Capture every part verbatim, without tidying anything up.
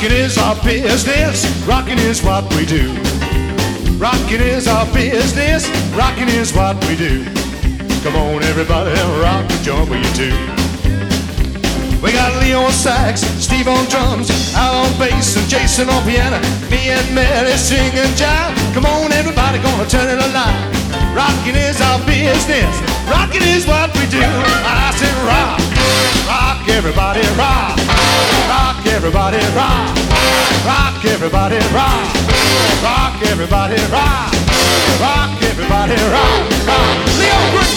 Rocking is our business, rocking is what we do. Rocking is our business, rocking is what we do. Come on everybody, rock and join with you too. We got Leo on sax, Steve on drums, Al on bass and Jason on piano. Me and Mary sing and jive. Come on everybody, gonna turn it alive. Rocking is our business, rocking is what we do. I said rock, rock everybody rock. Rock everybody rock. Rock everybody rock. Rock everybody rock. Rock everybody rock. Rock. Leo Brooks,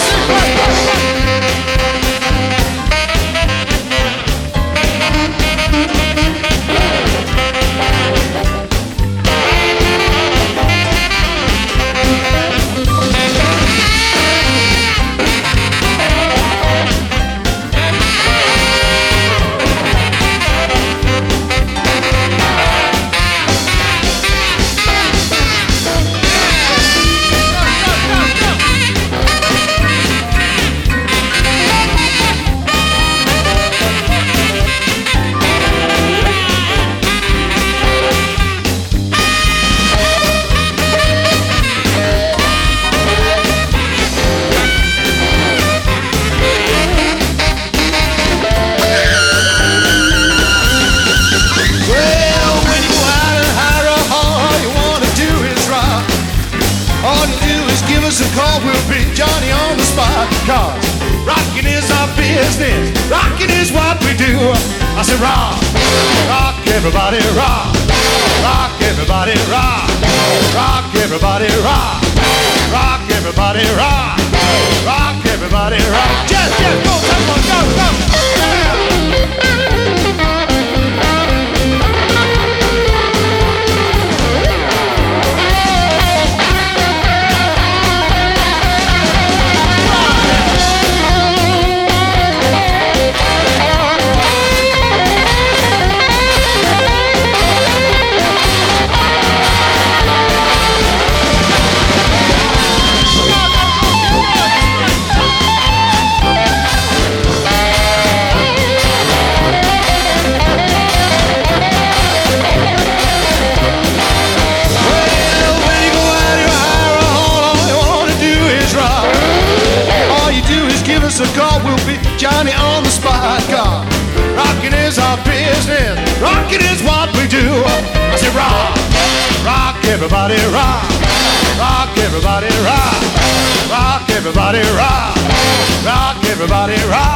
Johnny on the spot, cause rocking is our business, rocking is what we do. I said rock, rock everybody rock, rock everybody rock, rock everybody rock, rock everybody rock, rock everybody rock. Just, just go, come on, go, go. So God will be Johnny on the spot. God, rocking is our business, rocking is what we do. I said rock, rock everybody rock, rock everybody rock, rock everybody rock, rock everybody rock.